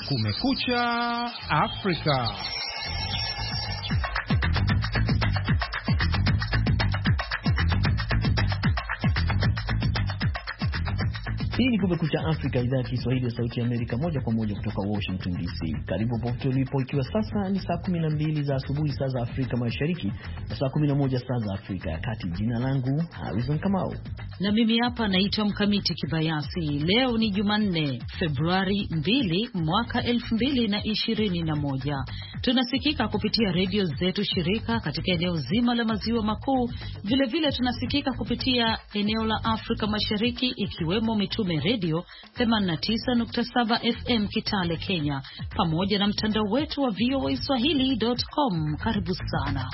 Kumekucha Afrika. Hii ni Kumekucha Afrika, idhaa ya Kiswahili ya Sauti ya Amerika, moja kwa moja kutoka Washington DC. Karibu popote ulipo, ikiwa sasa ni saa 12 za asubuhi saa za Afrika Mashariki na saa 11 saa za Afrika ya Kati. Jina langu Harrison Kamau. Na mimi hapa naitwa Mkamiti Kibayasi. Leo ni Jumanne, Februari 2 mwaka 2021. Tunasikika kupitia redio zetu shirika katika eneo zima la maziwa makuu. Vile tunasikika kupitia eneo la Afrika Mashariki, ikiwemo Mitume Radio 89.7 FM Kitale, Kenya, pamoja na mtandao wetu wa voaswahili.com. Karibu sana.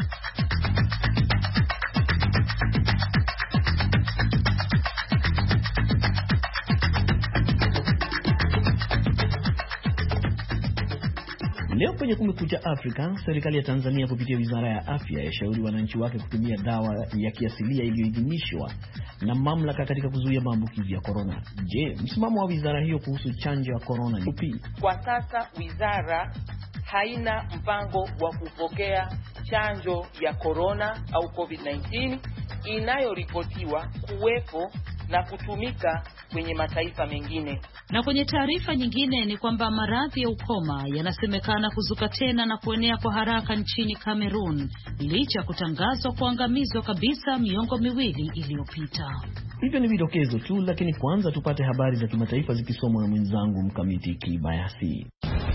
Leo kwenye Kumekucha Afrika, serikali ya Tanzania kupitia Wizara ya Afya yashauri wananchi wake kutumia dawa ya kiasilia iliyoidhinishwa na mamlaka katika kuzuia maambukizi ya corona. Je, msimamo wa wizara hiyo kuhusu chanjo ya corona ni upi? Kwa sasa wizara haina mpango wa kupokea chanjo ya corona au COVID-19 inayoripotiwa kuwepo na kutumika kwenye mataifa mengine. Na kwenye taarifa nyingine ni kwamba maradhi ya ukoma yanasemekana kuzuka tena na kuenea kwa haraka nchini Cameroon, licha kutangazwa kuangamizwa kabisa miongo miwili iliyopita. Hivyo ni vidokezo tu, lakini kwanza tupate habari za kimataifa zikisomwa na mwenzangu Mkamiti Kibayasi.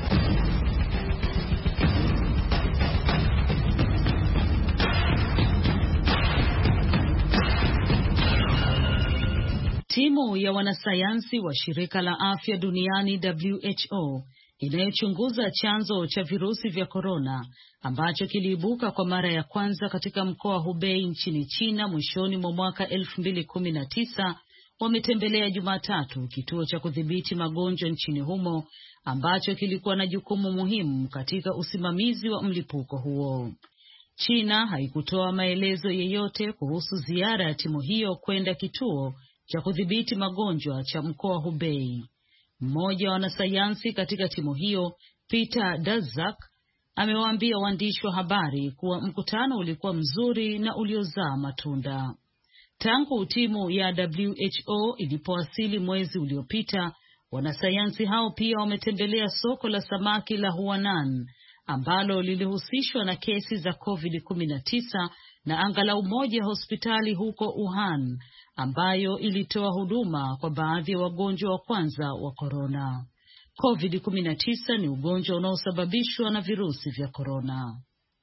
Timu ya wanasayansi wa shirika la afya duniani WHO inayochunguza chanzo cha virusi vya korona ambacho kiliibuka kwa mara ya kwanza katika mkoa Hubei nchini China mwishoni mwa mwaka 2019 wametembelea Jumatatu kituo cha kudhibiti magonjwa nchini humo ambacho kilikuwa na jukumu muhimu katika usimamizi wa mlipuko huo. China haikutoa maelezo yeyote kuhusu ziara ya timu hiyo kwenda kituo cha kudhibiti magonjwa cha mkoa Hubei. Mmoja wa wanasayansi katika timu hiyo, Peter Daszak, amewaambia waandishi wa habari kuwa mkutano ulikuwa mzuri na uliozaa matunda. Tangu timu ya WHO ilipowasili mwezi uliopita, wanasayansi hao pia wametembelea soko la samaki la Huanan ambalo lilihusishwa na kesi za COVID-19 na angalau moja hospitali huko Wuhan ambayo ilitoa huduma kwa baadhi ya wagonjwa wa kwanza wa korona. COVID-19 ni ugonjwa unaosababishwa na virusi vya korona.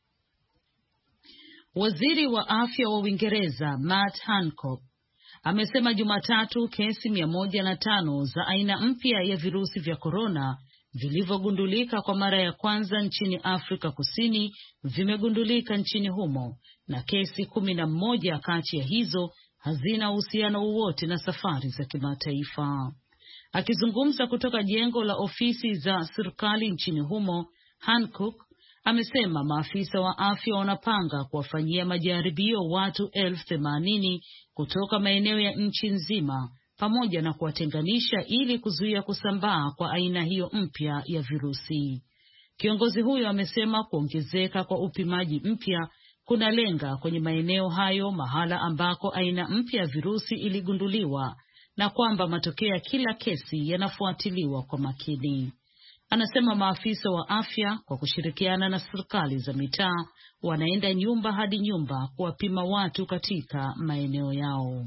Waziri wa afya wa Uingereza Matt Hancock amesema Jumatatu kesi 105 za aina mpya ya virusi vya korona vilivyogundulika kwa mara ya kwanza nchini Afrika Kusini vimegundulika nchini humo, na kesi 11 kati ya hizo hazina uhusiano wowote na safari za kimataifa. Akizungumza kutoka jengo la ofisi za serikali nchini humo, Hancock amesema maafisa wa afya wanapanga kuwafanyia majaribio watu 80,000 kutoka maeneo ya nchi nzima, pamoja na kuwatenganisha ili kuzuia kusambaa kwa aina hiyo mpya ya virusi. Kiongozi huyo amesema kuongezeka kwa upimaji mpya kuna lenga kwenye maeneo hayo mahala ambako aina mpya ya virusi iligunduliwa, na kwamba matokeo ya kila kesi yanafuatiliwa kwa makini. Anasema maafisa wa afya kwa kushirikiana na serikali za mitaa wanaenda nyumba hadi nyumba kuwapima watu katika maeneo yao.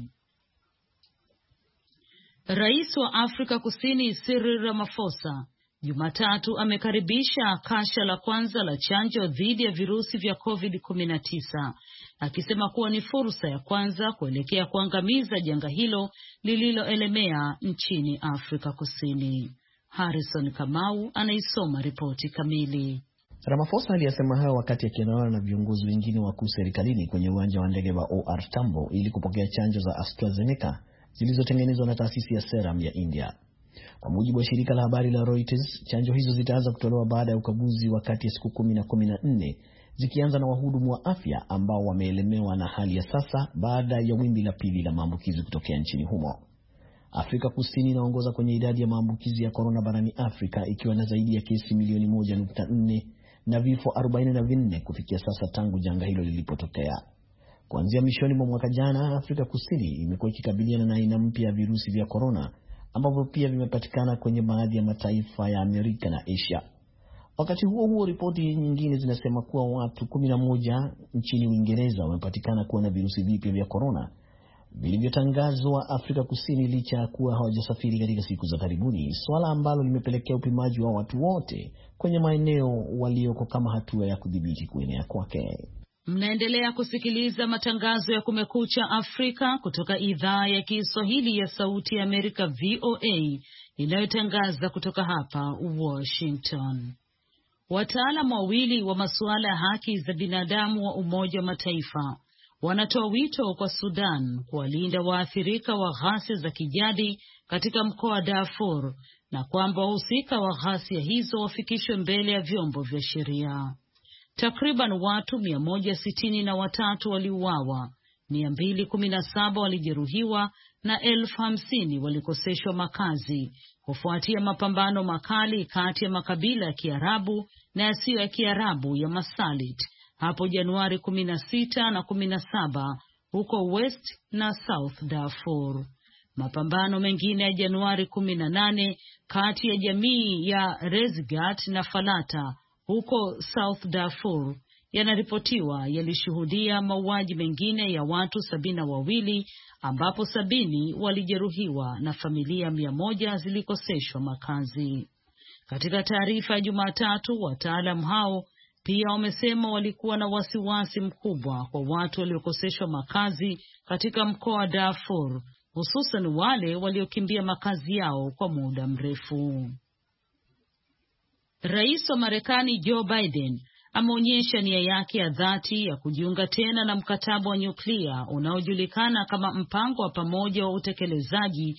Rais wa Afrika Kusini Cyril Ramaphosa Jumatatu amekaribisha kasha la kwanza la chanjo dhidi ya virusi vya COVID-19, akisema kuwa ni fursa ya kwanza kuelekea kuangamiza janga hilo lililoelemea nchini Afrika Kusini. Harrison Kamau anaisoma ripoti kamili. Ramaphosa aliyasema hayo wakati akiandamana na viongozi wengine wakuu serikalini kwenye uwanja wa ndege wa OR Tambo ili kupokea chanjo za AstraZeneca zilizotengenezwa na taasisi ya Serum ya India. Kwa mujibu wa shirika la habari la Reuters, chanjo hizo zitaanza kutolewa baada ya ukaguzi wa kati ya siku 10 na 14, zikianza na wahudumu wa afya ambao wameelemewa na hali ya sasa baada ya wimbi la pili la maambukizi kutokea nchini humo. Afrika Kusini inaongoza kwenye idadi ya maambukizi ya korona barani Afrika ikiwa na zaidi ya kesi milioni 1.4 na vifo 44 kufikia sasa tangu janga hilo lilipotokea. Kuanzia mwishoni mwa mwaka jana, Afrika Kusini imekuwa ikikabiliana na aina mpya ya virusi vya korona ambavyo pia vimepatikana kwenye baadhi ya mataifa ya Amerika na Asia. Wakati huo huo, ripoti nyingine zinasema kuwa watu 11 nchini Uingereza wamepatikana kuwa na virusi vipya vya korona vilivyotangazwa Afrika Kusini licha ya kuwa hawajasafiri katika siku za karibuni, swala ambalo limepelekea upimaji wa watu wote kwenye maeneo walioko kama hatua ya kudhibiti kuenea kwake. Mnaendelea kusikiliza matangazo ya Kumekucha Afrika kutoka idhaa ya Kiswahili ya Sauti ya Amerika VOA inayotangaza kutoka hapa Washington. Wataalamu wawili wa masuala ya haki za binadamu wa Umoja wa Mataifa wanatoa wito kwa Sudan kuwalinda waathirika wa ghasia za kijadi katika mkoa wa Darfur na kwamba wahusika wa ghasia hizo wafikishwe mbele ya vyombo vya sheria. Takriban watu 163 waliuawa, 217 walijeruhiwa na 50,000 walikoseshwa makazi kufuatia mapambano makali kati ya makabila ya Kiarabu na yasiyo ya Kiarabu ya Masalit hapo Januari 16 na 17 huko West na South Darfur. Mapambano mengine ya Januari 18 kati ya jamii ya Rezgat na Falata huko South Darfur yanaripotiwa yalishuhudia mauaji mengine ya watu 72 ambapo 70 walijeruhiwa na familia 100 zilikoseshwa makazi. Katika taarifa ya Jumatatu, wataalamu hao pia wamesema walikuwa na wasiwasi mkubwa kwa watu waliokoseshwa makazi katika mkoa wa Darfur, hususan wale waliokimbia makazi yao kwa muda mrefu. Rais wa Marekani Joe Biden ameonyesha nia yake ya dhati ya kujiunga tena na mkataba wa nyuklia unaojulikana kama mpango wa pamoja wa utekelezaji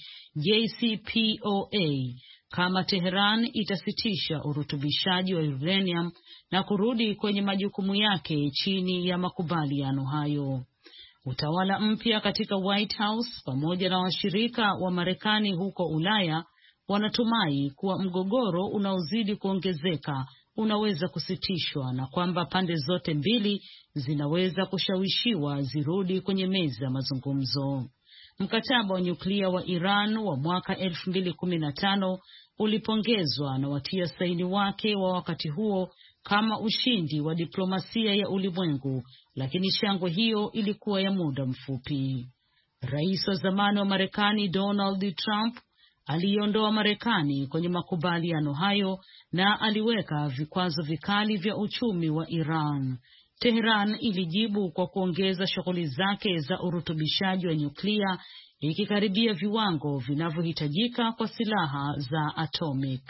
JCPOA kama Tehran itasitisha urutubishaji wa uranium na kurudi kwenye majukumu yake chini ya makubaliano hayo. Utawala mpya katika White House pamoja na washirika wa Marekani huko Ulaya wanatumai kuwa mgogoro unaozidi kuongezeka unaweza kusitishwa na kwamba pande zote mbili zinaweza kushawishiwa zirudi kwenye meza ya mazungumzo. Mkataba wa nyuklia wa Iran wa mwaka 2015 ulipongezwa na watia saini wake wa wakati huo kama ushindi wa diplomasia ya ulimwengu, lakini shangwe hiyo ilikuwa ya muda mfupi. Rais wa zamani wa Marekani Donald Trump aliondoa Marekani kwenye makubaliano hayo na aliweka vikwazo vikali vya uchumi wa Iran. Tehran ilijibu kwa kuongeza shughuli zake za urutubishaji wa nyuklia, ikikaribia viwango vinavyohitajika kwa silaha za atomic.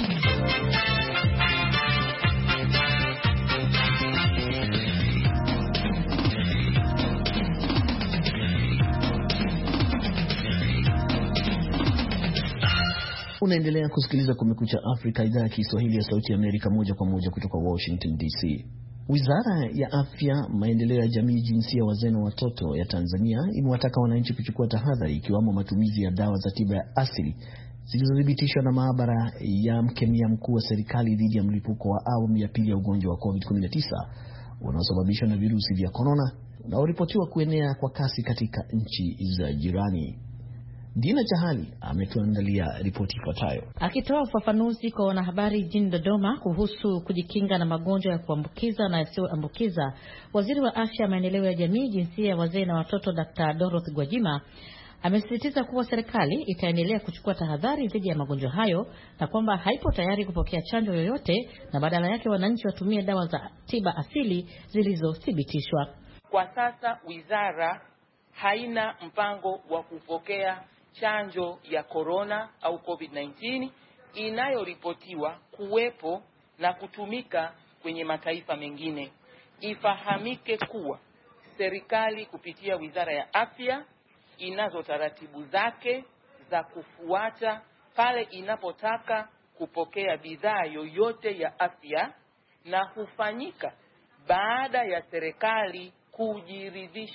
Unaendelea kusikiliza Kumekucha Afrika, idhaa ya Kiswahili ya Sauti ya Amerika, moja kwa moja kutoka Washington DC. Wizara ya Afya, Maendeleo ya Jamii, Jinsia, Wazee na Watoto ya Tanzania imewataka wananchi kuchukua tahadhari ikiwamo matumizi ya dawa za tiba ya asili zilizothibitishwa na maabara ya mkemia mkuu wa serikali dhidi ya mlipuko wa awamu ya pili ya ugonjwa wa COVID-19 unaosababishwa na virusi vya korona unaoripotiwa kuenea kwa kasi katika nchi za jirani. Dina Chahali ametuandalia ripoti ifuatayo. Akitoa ufafanuzi kwa wanahabari jijini Dodoma kuhusu kujikinga na magonjwa ya kuambukiza na yasiyoambukiza, Waziri wa Afya, Maendeleo ya Jamii, Jinsia, Wazee na Watoto Dr. Dorothy Gwajima amesisitiza kuwa serikali itaendelea kuchukua tahadhari dhidi ya magonjwa hayo na kwamba haipo tayari kupokea chanjo yoyote na badala yake wananchi watumie dawa za tiba asili zilizothibitishwa. Kwa sasa wizara haina mpango wa kupokea chanjo ya corona au COVID-19 inayoripotiwa kuwepo na kutumika kwenye mataifa mengine. Ifahamike kuwa serikali kupitia Wizara ya Afya inazo taratibu zake za kufuata pale inapotaka kupokea bidhaa yoyote ya afya, na hufanyika baada ya serikali kujiridhisha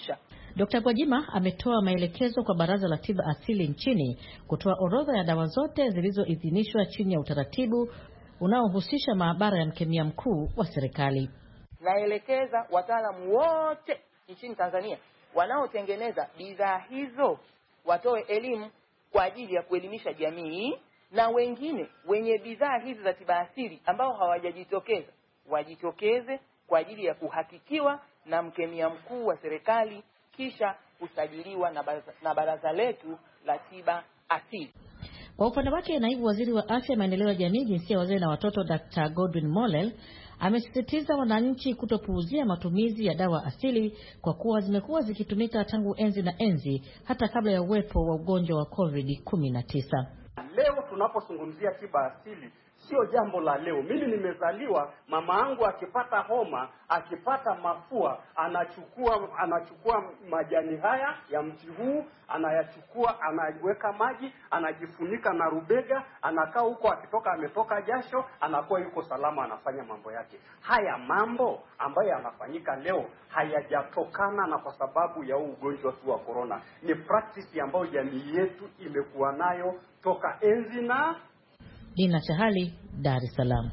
Dr. Gwajima ametoa maelekezo kwa Baraza la Tiba Asili nchini kutoa orodha ya dawa zote zilizoidhinishwa chini ya utaratibu unaohusisha maabara ya mkemia mkuu wa serikali. Naelekeza wataalamu wote nchini Tanzania wanaotengeneza bidhaa hizo watoe elimu kwa ajili ya kuelimisha jamii, na wengine wenye bidhaa hizi za tiba asili ambao hawajajitokeza wajitokeze kwa ajili ya kuhakikiwa na mkemia mkuu wa serikali kisha kusajiliwa na baraza letu la tiba asili. Kwa upande wake, naibu waziri wa afya, maendeleo ya jamii, jinsia, wazee na watoto, Dr. Godwin Mollel amesisitiza wananchi kutopuuzia matumizi ya dawa asili kwa kuwa zimekuwa zikitumika tangu enzi na enzi hata kabla ya uwepo wa ugonjwa wa COVID-19. Leo tunapozungumzia tiba asili sio jambo la leo. Mimi nimezaliwa, mama yangu akipata homa, akipata mafua, anachukua majani haya ya mti huu, anayachukua, anaweka maji, anajifunika na rubega, anakaa huko, akitoka ametoka jasho, anakuwa yuko salama, anafanya mambo yake. Haya mambo ambayo yanafanyika leo hayajatokana na kwa sababu ya ugonjwa tu wa corona. Ni practice ambayo jamii yetu imekuwa nayo toka enzi na Dina Chahali, Dar es Salaam.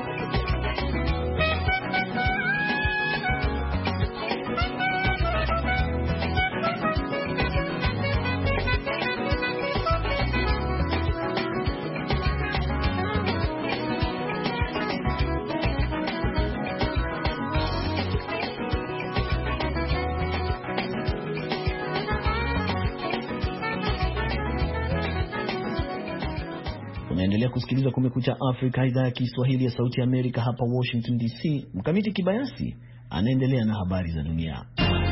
Unaendelea kusikiliza Kumekucha Afrika, idhaa ya Kiswahili ya Sauti ya Amerika hapa Washington DC. Mkamiti Kibayasi anaendelea na habari za dunia.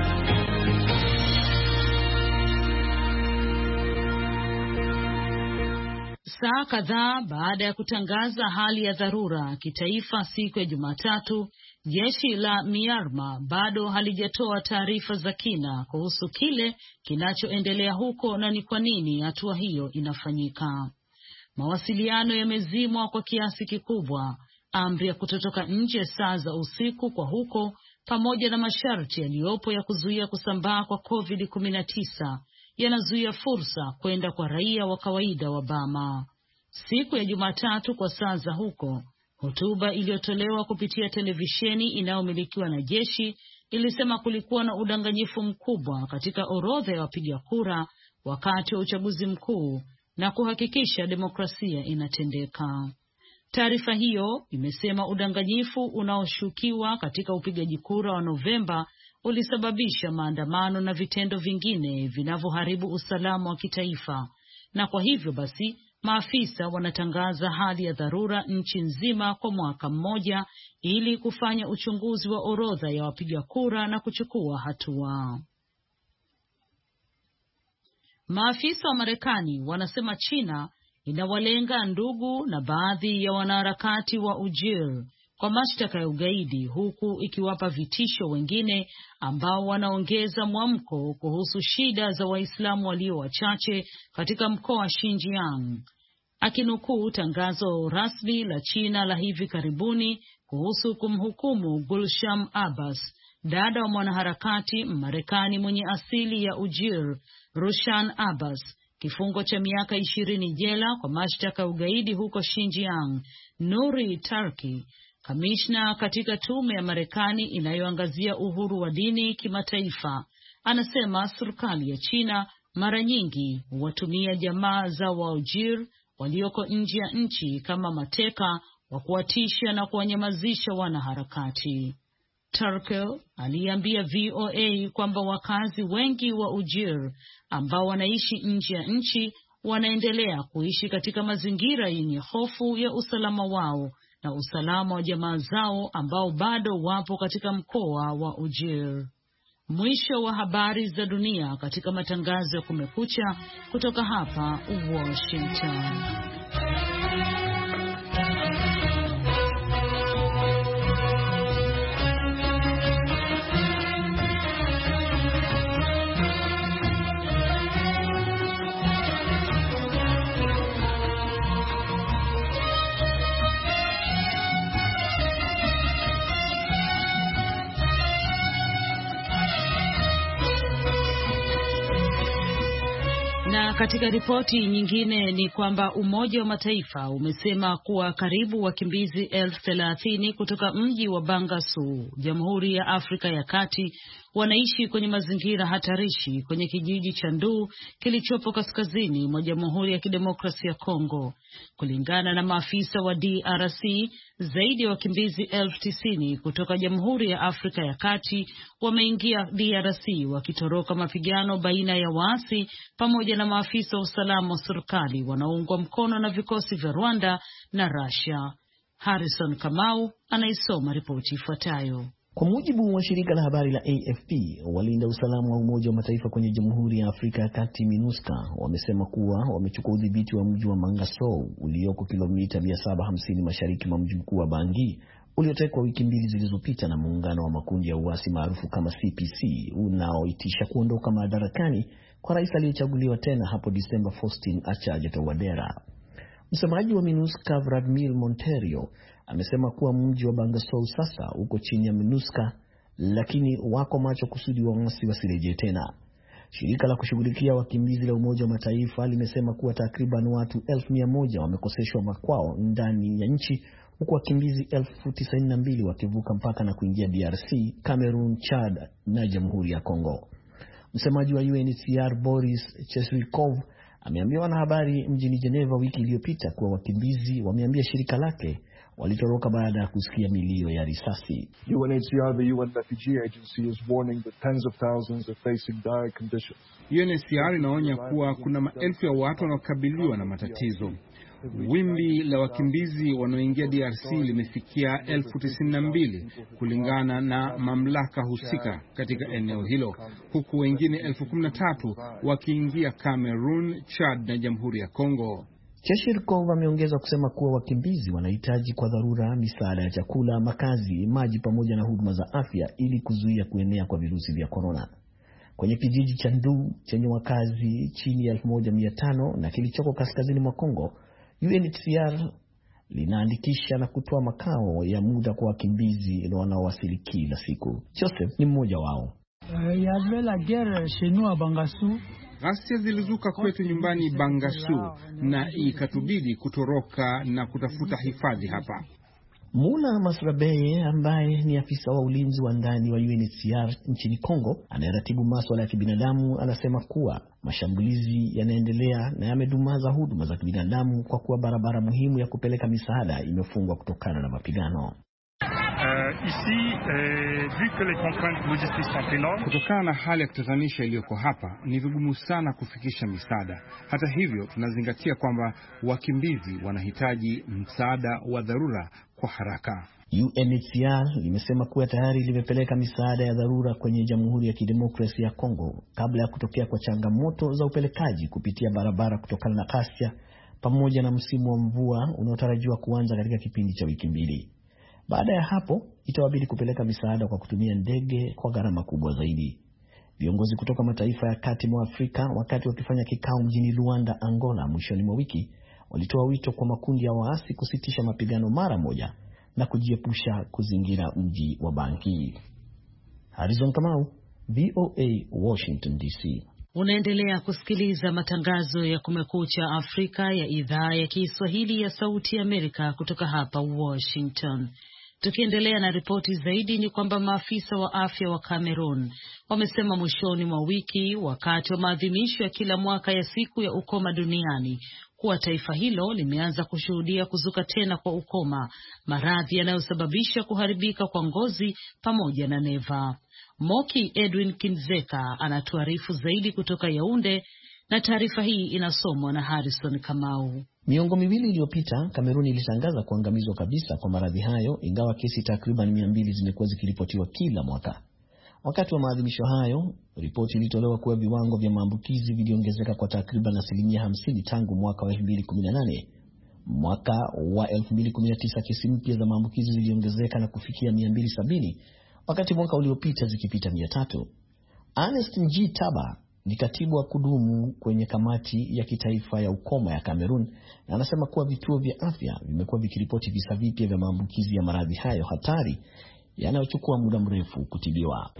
Saa kadhaa baada ya kutangaza hali ya dharura kitaifa siku ya Jumatatu, jeshi la Myanmar bado halijatoa taarifa za kina kuhusu kile kinachoendelea huko na ni kwa nini hatua hiyo inafanyika. Mawasiliano yamezimwa kwa kiasi kikubwa, amri ya kutotoka nje saa za usiku kwa huko, pamoja na masharti yaliyopo ya kuzuia kusambaa kwa COVID-19 yanazuia fursa kwenda kwa raia wa kawaida wa Burma. Siku ya Jumatatu kwa saa za huko, hotuba iliyotolewa kupitia televisheni inayomilikiwa na jeshi ilisema kulikuwa na udanganyifu mkubwa katika orodha ya wapiga kura wakati wa uchaguzi mkuu na kuhakikisha demokrasia inatendeka. Taarifa hiyo imesema udanganyifu unaoshukiwa katika upigaji kura wa Novemba ulisababisha maandamano na vitendo vingine vinavyoharibu usalama wa kitaifa, na kwa hivyo basi maafisa wanatangaza hali ya dharura nchi nzima kwa mwaka mmoja ili kufanya uchunguzi wa orodha ya wapiga kura na kuchukua hatua. Maafisa wa Marekani wanasema China inawalenga ndugu na baadhi ya wanaharakati wa Ujir kwa mashtaka ya ugaidi, huku ikiwapa vitisho wengine ambao wanaongeza mwamko kuhusu shida za Waislamu walio wachache katika mkoa wa Xinjiang. Akinukuu tangazo rasmi la China la hivi karibuni kuhusu kumhukumu Gulsham Abbas, dada wa mwanaharakati Mmarekani mwenye asili ya Ujir, Rushan Abbas, kifungo cha miaka 20 jela kwa mashtaka ya ugaidi huko Xinjiang, Nuri Tarki, kamishna katika tume ya Marekani inayoangazia uhuru wa dini kimataifa, anasema serikali ya China mara nyingi huwatumia jamaa za Waujir walioko nje ya nchi kama mateka wa kuwatisha na kuwanyamazisha wanaharakati. Turkel aliambia VOA kwamba wakazi wengi wa Ujir ambao wanaishi nje ya nchi wanaendelea kuishi katika mazingira yenye hofu ya usalama wao na usalama wa jamaa zao ambao bado wapo katika mkoa wa Ujir. Mwisho wa habari za dunia katika matangazo ya Kumekucha kutoka hapa Washington. Na katika ripoti nyingine ni kwamba Umoja wa Mataifa umesema kuwa karibu wakimbizi 30,000 kutoka mji wa Bangassou, Jamhuri ya Afrika ya Kati, wanaishi kwenye mazingira hatarishi kwenye kijiji cha Nduu kilichopo kaskazini mwa Jamhuri ya Kidemokrasia ya Kongo. Kulingana na maafisa wa DRC, zaidi ya wakimbizi 90,000 kutoka Jamhuri ya Afrika ya Kati wameingia DRC wakitoroka mapigano baina ya waasi pamoja na maafisa wa usalama wa serikali wanaoungwa mkono na vikosi vya Rwanda na Russia. Harrison Kamau anaisoma ripoti ifuatayo. Kwa mujibu wa shirika la habari la AFP, walinda usalama wa Umoja wa Mataifa kwenye Jamhuri ya Afrika ya Kati MINUSCA wamesema kuwa wamechukua udhibiti wa mji wa Bangassou ulioko kilomita 750 mashariki mwa mji mkuu wa Bangui, uliotekwa wiki mbili zilizopita na muungano wa makundi ya uasi maarufu kama CPC unaoitisha kuondoka madarakani kwa rais aliyechaguliwa tena hapo Disemba, Faustin Archange Touadera. Msemaji wa MINUSCA Vladimir Monteiro amesema kuwa mji wa Bangassou sasa uko chini ya MINUSCA, lakini wako macho kusudi waasi wasirejee tena. Shirika la kushughulikia wakimbizi la Umoja wa Mataifa limesema kuwa takriban watu 1,100 wamekoseshwa makwao ndani ya nchi, huku wakimbizi 92,000 wakivuka mpaka na kuingia DRC, Cameroon, Chad na Jamhuri ya Kongo. Msemaji wa UNHCR Boris Chesrikov ameambia wanahabari mjini Geneva wiki iliyopita kuwa wakimbizi wameambia shirika lake walitoroka baada ya kusikia milio ya risasi. UNHCR, the UN Refugee Agency, is warning that tens of thousands are facing dire conditions. UNHCR inaonya kuwa kuna maelfu ya watu wanaokabiliwa na matatizo. Wimbi la wakimbizi wanaoingia DRC limefikia 92,000 kulingana na mamlaka husika katika eneo hilo, huku wengine 13,000 wakiingia Cameroon, Chad na Jamhuri ya Kongo. Cheshirkov ameongeza kusema kuwa wakimbizi wanahitaji kwa dharura misaada ya chakula, makazi, maji pamoja na huduma za afya ili kuzuia kuenea kwa virusi vya korona. Kwenye kijiji cha Nduu chenye wakazi chini ya 1,500 na kilichoko kaskazini mwa Kongo, UNHCR linaandikisha na kutoa makao ya muda kwa wakimbizi wanaowasili kila siku. Joseph ni mmoja wao. Ghasia zilizuka kwetu nyumbani Bangassou na ikatubidi kutoroka na kutafuta hifadhi hapa. Mula Masrabeye ambaye ni afisa wa ulinzi wa ndani wa UNHCR nchini Kongo anayeratibu masuala ya kibinadamu anasema kuwa mashambulizi yanaendelea na yamedumaza huduma za kibinadamu kwa kuwa barabara muhimu ya kupeleka misaada imefungwa kutokana na mapigano. Kutokana na hali ya kutatanisha iliyoko hapa, ni vigumu sana kufikisha misaada. Hata hivyo, tunazingatia kwamba wakimbizi wanahitaji msaada wa dharura kwa haraka. UNHCR limesema kuwa tayari limepeleka misaada ya dharura kwenye Jamhuri ya Kidemokrasia ya Kongo kabla ya kutokea kwa changamoto za upelekaji kupitia barabara kutokana na ghasia pamoja na msimu wa mvua unaotarajiwa kuanza katika kipindi cha wiki mbili. Baada ya hapo, itawabidi kupeleka misaada kwa kutumia ndege kwa gharama kubwa zaidi. Viongozi kutoka mataifa ya kati mwa Afrika wakati wakifanya kikao mjini Luanda, Angola mwishoni mwa wiki, walitoa wito kwa makundi ya waasi kusitisha mapigano mara moja na kujiepusha kuzingira mji wa Bangui. Harrison Kamau, VOA, Washington DC. Unaendelea kusikiliza matangazo ya Kumekucha Afrika ya idhaa ya Kiswahili ya Sauti ya Amerika kutoka hapa Washington. Tukiendelea na ripoti zaidi ni kwamba maafisa wa afya wa Cameroon wamesema mwishoni mwa wiki wakati wa maadhimisho ya kila mwaka ya siku ya ukoma duniani kuwa taifa hilo limeanza kushuhudia kuzuka tena kwa ukoma, maradhi yanayosababisha kuharibika kwa ngozi pamoja na neva. Moki Edwin Kinzeka anatuarifu zaidi kutoka Yaounde na taarifa hii inasomwa na Harrison Kamau. Miongo miwili iliyopita, Kamerun ilitangaza kuangamizwa kabisa kwa maradhi hayo, ingawa kesi takriban 200 zimekuwa zikiripotiwa kila mwaka. Wakati wa maadhimisho hayo, ripoti ilitolewa kuwa viwango vya maambukizi viliongezeka kwa takriban 50% tangu mwaka wa 2018. Mwaka wa 2019 kesi mpya za maambukizi ziliongezeka na kufikia 270, wakati mwaka uliopita zikipita 300. Ernest Nji Taba ni katibu wa kudumu kwenye kamati ya kitaifa ya ukoma ya Cameroon na anasema kuwa vituo vya afya vimekuwa vikiripoti visa vipya vya maambukizi ya maradhi hayo hatari yanayochukua muda mrefu kutibiwa.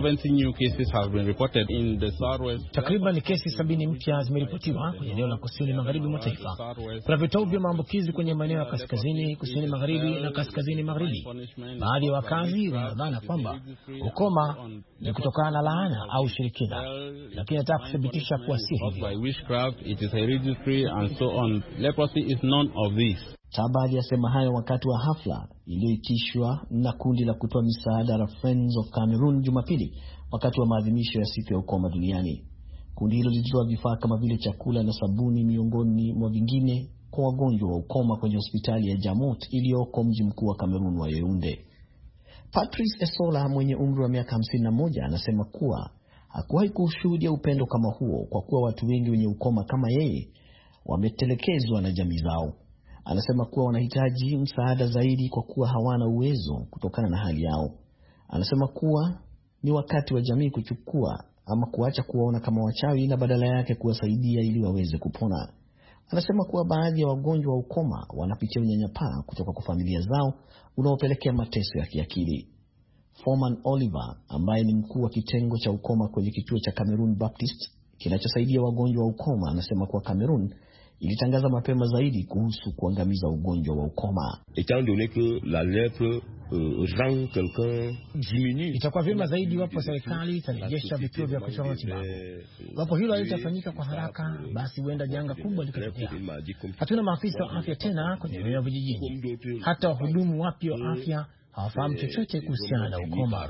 Takriban kesi 70 mpya zimeripotiwa kwenye eneo la kusini magharibi mwa taifa. Kuna vituo vya maambukizi kwenye maeneo ya kaskazini, kusini magharibi na kaskazini magharibi. Baadhi ya wakazi wanadhani kwamba ukoma ni kutokana na laana au ushirikina, lakini nataka kuthibitisha kuwa si hivyo. Tabari yasema hayo wakati wa hafla iliyoitishwa na kundi la kutoa misaada la Friends of Cameroon Jumapili wakati wa maadhimisho ya siku ya ukoma duniani. Kundi hilo lilitoa vifaa kama vile chakula na sabuni miongoni mwa vingine kwa wagonjwa wa ukoma kwenye hospitali ya Jamot iliyoko mji mkuu wa Cameroon wa Yaounde. Patrice Esola mwenye umri wa miaka 51 anasema kuwa hakuwahi kushuhudia upendo kama huo kwa kuwa watu wengi wenye ukoma kama yeye wametelekezwa na jamii zao. Anasema kuwa wanahitaji msaada zaidi kwa kuwa hawana uwezo kutokana na hali yao. Anasema kuwa ni wakati wa jamii kuchukua ama kuacha kuwaona kama wachawi na badala yake kuwasaidia ili waweze kupona. Anasema kuwa baadhi ya wagonjwa wa ukoma wanapitia unyanyapaa kutoka kwa familia zao unaopelekea mateso ya kiakili. Foreman Oliver ambaye ni mkuu wa kitengo cha ukoma kwenye kituo cha Cameroon Baptist kinachosaidia wagonjwa wa ukoma anasema kuwa Cameroon ilitangaza mapema zaidi kuhusu kuangamiza ugonjwa wa ukoma. Itakuwa vyema zaidi wapo serikali itarejesha vituo vya kutoa matibabu. Wapo hilo halitafanyika kwa haraka, basi huenda janga kubwa likatokea. Hatuna maafisa wa afya tena kwenye eneo vijijini. Hata wahudumu wapya wa afya hawafahamu chochote kuhusiana na ukoma.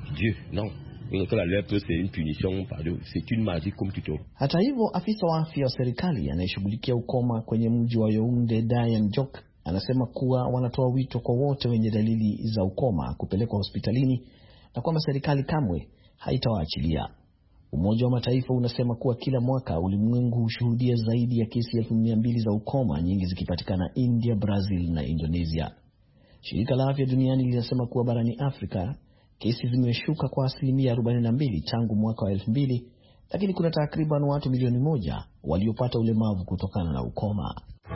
Hata hivyo, afisa wa afya wa serikali anayeshughulikia ukoma kwenye mji wa Yaounde, Diane Jok, anasema kuwa wanatoa wito kwa wote wenye dalili za ukoma kupelekwa hospitalini na kwamba serikali kamwe haitawaachilia. Umoja wa Mataifa unasema kuwa kila mwaka ulimwengu hushuhudia zaidi ya kesi 200,000 za ukoma, nyingi zikipatikana India, Brazil na Indonesia. Shirika la Afya Duniani linasema kuwa barani Afrika kesi zimeshuka kwa 42% tangu mwaka wa 2000, lakini kuna takriban watu milioni 1 waliopata ulemavu kutokana na ukoma.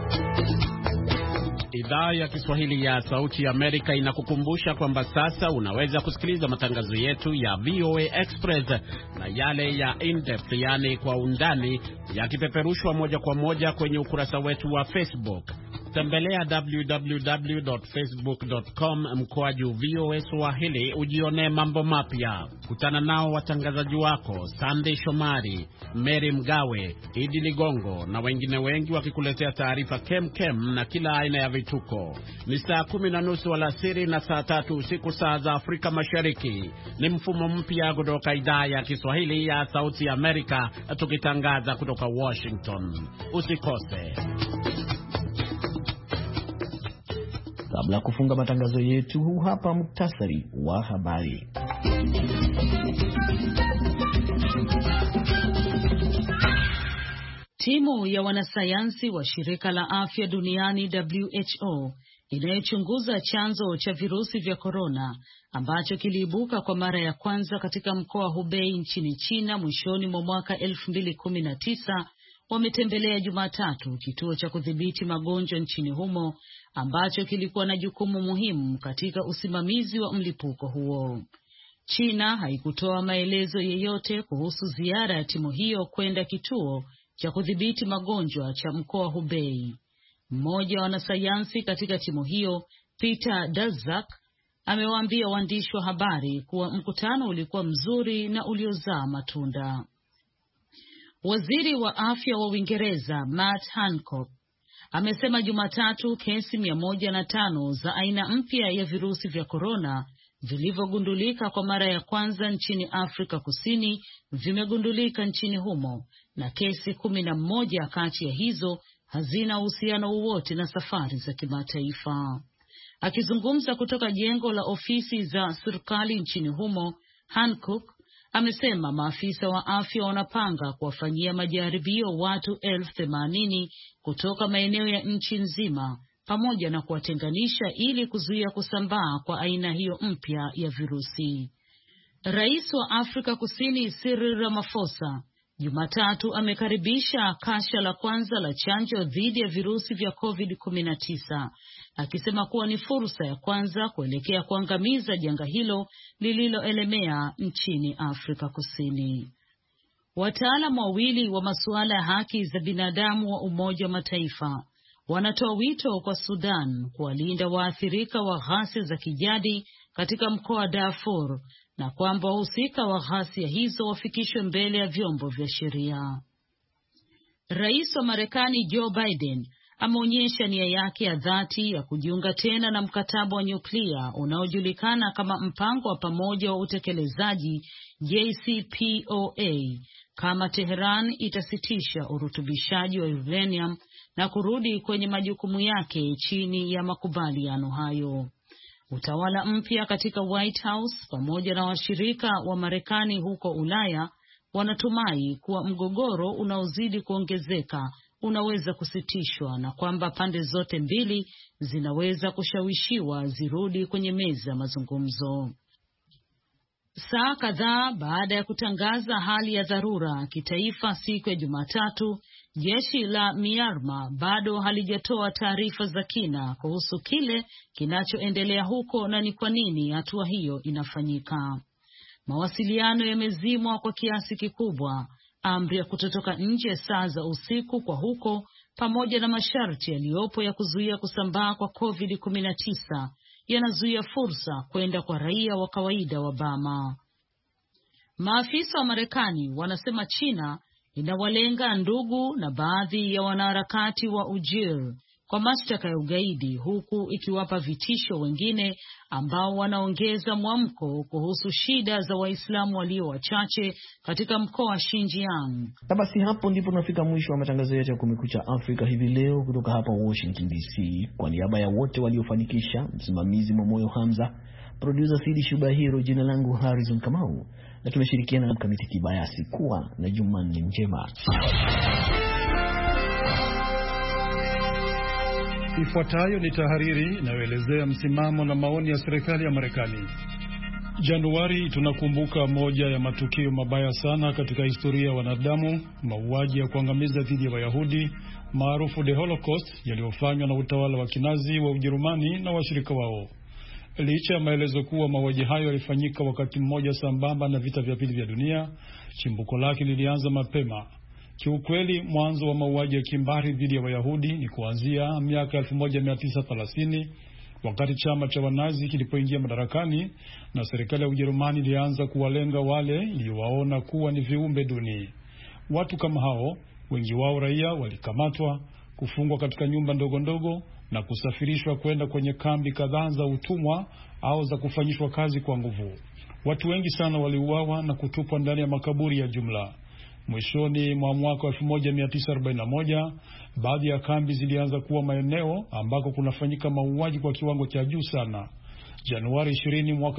Idhaa ya Kiswahili ya Sauti ya Amerika inakukumbusha kwamba sasa unaweza kusikiliza matangazo yetu ya VOA Express na yale ya in-depth, yani kwa undani, yakipeperushwa moja kwa moja kwenye ukurasa wetu wa Facebook. Tembelea www.facebook.com/VOA Swahili ujione mambo mapya. Kutana nao watangazaji wako Sunday Shomari, Mary Mgawe, Idi Ligongo na wengine wengi wakikuletea taarifa kem na kila aina ya vituko. Ni saa 10:30 alasiri na saa 3 usiku saa za Afrika Mashariki. Ni mfumo mpya kutoka idhaa ya Kiswahili ya Sauti ya Amerika, tukitangaza kutoka Washington. Usikose. Kabla kufunga matangazo yetu, huu hapa muktasari wa habari. Timu ya wanasayansi wa shirika la afya duniani WHO inayochunguza chanzo cha virusi vya korona ambacho kiliibuka kwa mara ya kwanza katika mkoa wa Hubei nchini China mwishoni mwa mwaka 2019 wametembelea Jumatatu kituo cha kudhibiti magonjwa nchini humo ambacho kilikuwa na jukumu muhimu katika usimamizi wa mlipuko huo. China haikutoa maelezo yeyote kuhusu ziara ya timu hiyo kwenda kituo cha kudhibiti magonjwa cha mkoa wa Hubei. Mmoja wa wanasayansi katika timu hiyo, Peter Daszak, amewaambia waandishi wa habari kuwa mkutano ulikuwa mzuri na uliozaa matunda. Waziri wa afya wa Uingereza Matt Hancock amesema Jumatatu kesi 105 za aina mpya ya virusi vya korona vilivyogundulika kwa mara ya kwanza nchini Afrika Kusini vimegundulika nchini humo, na kesi 11 kati ya hizo hazina uhusiano wowote na safari za kimataifa. Akizungumza kutoka jengo la ofisi za serikali nchini humo, Hancock amesema maafisa wa afya wanapanga kuwafanyia majaribio watu 80,000 kutoka maeneo ya nchi nzima pamoja na kuwatenganisha ili kuzuia kusambaa kwa aina hiyo mpya ya virusi. Rais wa Afrika Kusini Cyril Ramaphosa Jumatatu amekaribisha kasha la kwanza la chanjo dhidi ya virusi vya COVID-19, akisema kuwa ni fursa ya kwanza kuelekea kuangamiza janga hilo lililoelemea nchini Afrika Kusini. Wataalamu wawili wa masuala ya haki za binadamu wa Umoja wa Mataifa wanatoa wito kwa Sudan kuwalinda waathirika wa ghasia za kijadi katika mkoa wa Darfur na kwamba wahusika wa ghasia hizo wafikishwe mbele ya vyombo vya sheria. Rais wa Marekani Joe Biden ameonyesha nia yake ya dhati ya kujiunga tena na mkataba wa nyuklia unaojulikana kama mpango wa pamoja wa utekelezaji JCPOA kama Tehran itasitisha urutubishaji wa uranium na kurudi kwenye majukumu yake chini ya makubaliano hayo. Utawala mpya katika White House pamoja na washirika wa Marekani huko Ulaya wanatumai kuwa mgogoro unaozidi kuongezeka unaweza kusitishwa na kwamba pande zote mbili zinaweza kushawishiwa zirudi kwenye meza ya mazungumzo. Saa kadhaa baada ya kutangaza hali ya dharura kitaifa siku ya Jumatatu, jeshi la Myanmar bado halijatoa taarifa za kina kuhusu kile kinachoendelea huko na ni kwa nini hatua hiyo inafanyika. Mawasiliano yamezimwa kwa kiasi kikubwa, amri ya kutotoka nje saa za usiku kwa huko pamoja na masharti yaliyopo ya kuzuia kusambaa kwa COVID-19 yanazuia fursa kwenda kwa raia wa kawaida wa Burma. Maafisa wa Marekani wanasema China inawalenga ndugu na baadhi ya wanaharakati wa Ujir kwa mashtaka ya ugaidi, huku ikiwapa vitisho wengine ambao wanaongeza mwamko kuhusu shida za Waislamu walio wachache katika mkoa wa Xinjiang. Na basi hapo ndipo tunafika mwisho wa matangazo yetu ya Kumekucha Afrika hivi leo kutoka hapa Washington DC. Kwa niaba ya wote waliofanikisha, msimamizi Momoyo Hamza, producer Sidi Shubahiro, jina langu Harrison Kamau, na tumeshirikiana na Mkamiti Kibayasi. Kuwa na Jumanne njema. Ifuatayo ni tahariri inayoelezea msimamo na maoni ya serikali ya Marekani. Januari tunakumbuka moja ya matukio mabaya sana katika historia ya wanadamu, mauaji ya kuangamiza dhidi ya Wayahudi maarufu the Holocaust, yaliyofanywa na utawala wa Kinazi wa Ujerumani na washirika wao. Licha ya maelezo kuwa mauaji hayo yalifanyika wakati mmoja sambamba na vita vya pili vya dunia, chimbuko lake lilianza mapema. Kiukweli, mwanzo wa mauaji ya kimbari dhidi ya Wayahudi ni kuanzia miaka 1930 wakati chama cha Wanazi kilipoingia madarakani na serikali ya Ujerumani ilianza kuwalenga wale iliyowaona kuwa ni viumbe duni. Watu kama hao, wengi wao raia, walikamatwa, kufungwa katika nyumba ndogo ndogo na kusafirishwa kwenda kwenye kambi kadhaa za utumwa au za kufanyishwa kazi kwa nguvu. Watu wengi sana waliuawa na kutupwa ndani ya makaburi ya jumla. Mwishoni mwa mwaka 1941, baadhi ya kambi zilianza kuwa maeneo ambako kunafanyika mauaji kwa kiwango cha juu sana. Januari 20 mwaka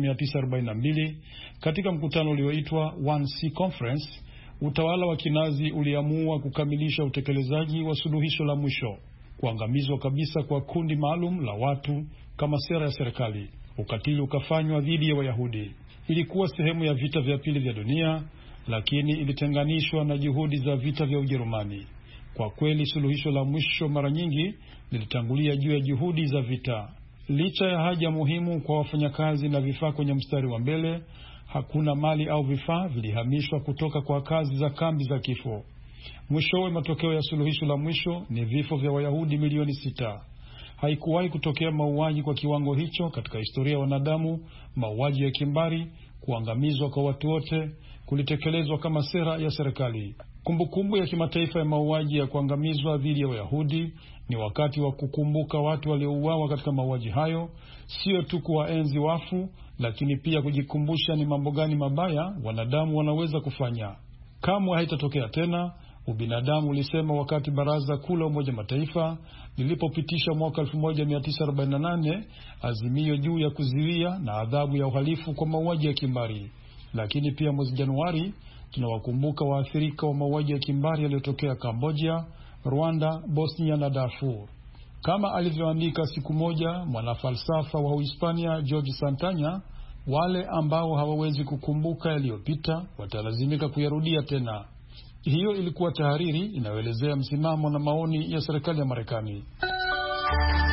1942, katika mkutano ulioitwa 1C Conference, utawala wa Kinazi uliamua kukamilisha utekelezaji wa suluhisho la mwisho, kuangamizwa kabisa kwa kundi maalum la watu kama sera ya serikali. Ukatili ukafanywa dhidi ya Wayahudi. Ilikuwa sehemu ya vita vya pili vya dunia, lakini ilitenganishwa na juhudi za vita vya Ujerumani. Kwa kweli, suluhisho la mwisho mara nyingi lilitangulia juu ya juhudi za vita. Licha ya haja muhimu kwa wafanyakazi na vifaa kwenye mstari wa mbele, hakuna mali au vifaa vilihamishwa kutoka kwa kazi za kambi za kifo. Mwishowe, matokeo ya suluhisho la mwisho ni vifo vya Wayahudi milioni 6. Haikuwahi kutokea mauaji kwa kiwango hicho katika historia ya wanadamu. Mauaji ya kimbari, kuangamizwa kwa watu wote, kulitekelezwa kama sera ya serikali. Kumbukumbu ya kimataifa ya mauaji ya kuangamizwa dhidi ya Wayahudi ni wakati wa kukumbuka watu waliouawa katika mauaji hayo, sio tu kuwaenzi wafu, lakini pia kujikumbusha ni mambo gani mabaya wanadamu wanaweza kufanya. Kamwe haitatokea tena, ubinadamu ulisema wakati Baraza Kuu la Umoja Mataifa lilipopitisha mwaka 1948 azimio juu ya kuzuia na adhabu ya uhalifu kwa mauaji ya kimbari. Lakini pia mwezi Januari tunawakumbuka waathirika wa mauaji ya kimbari yaliyotokea Cambodia, Rwanda, Bosnia na Darfur. Kama alivyoandika siku moja mwanafalsafa wa Uhispania George Santana, wale ambao hawawezi kukumbuka yaliyopita watalazimika kuyarudia tena. Hiyo ilikuwa tahariri inayoelezea msimamo na maoni ya serikali ya Marekani.